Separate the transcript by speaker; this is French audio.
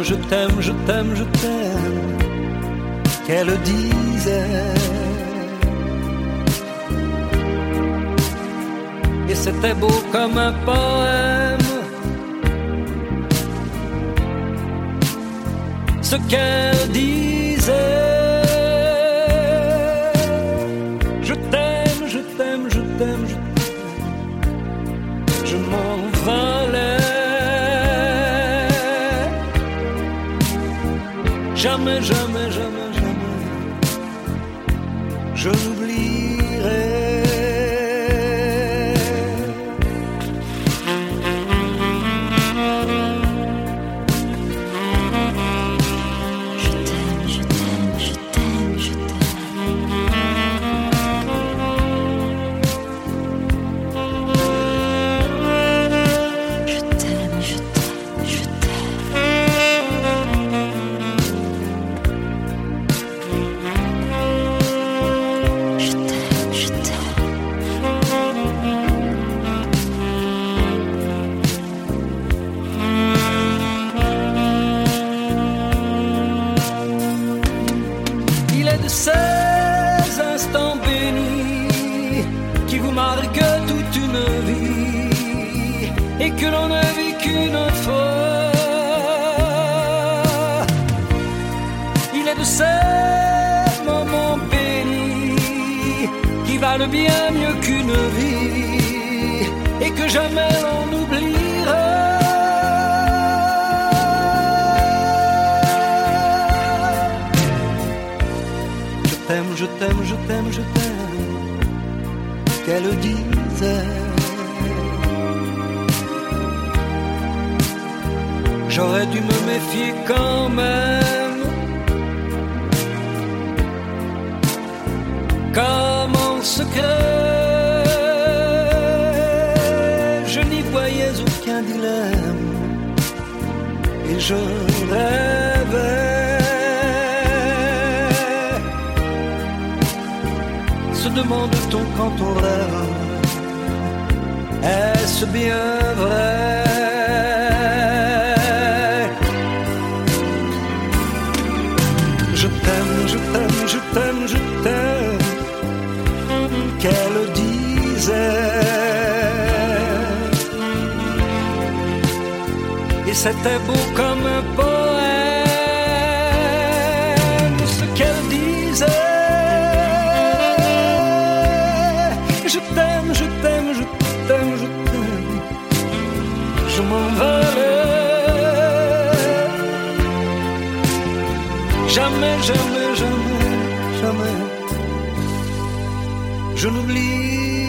Speaker 1: je t'aime, je t'aime, je t'aime, qu'elle disait. Et c'était beau comme un poème, ce qu'elle disait. Je t'aime, je t'aime, je t'aime, je t'aime, je m'envolais. Jamais, jamais, jamais, jamais, je l'oublierai. Ces instants bénis qui vous marquent toute une vie et que l'on ne vit qu'une fois. Il est de ces moments bénis qui valent bien mieux qu'une vie et que jamais l'on n'oubliera. Je t'aime, je t'aime, je t'aime, qu'elle disait. J'aurais dû me méfier quand même, comme en secret, je n'y voyais aucun dilemme et je rêvais. Se demande-t-on quand on rêve, est-ce bien vrai? Je t'aime, je t'aime, je t'aime, je t'aime, qu'elle disait. Et c'était beau comme un poème, ce qu'elle disait. Je t'aime, je t'aime, je t'aime, je t'aime, je m'envolais. Jamais, jamais, jamais, jamais, je n'oublie.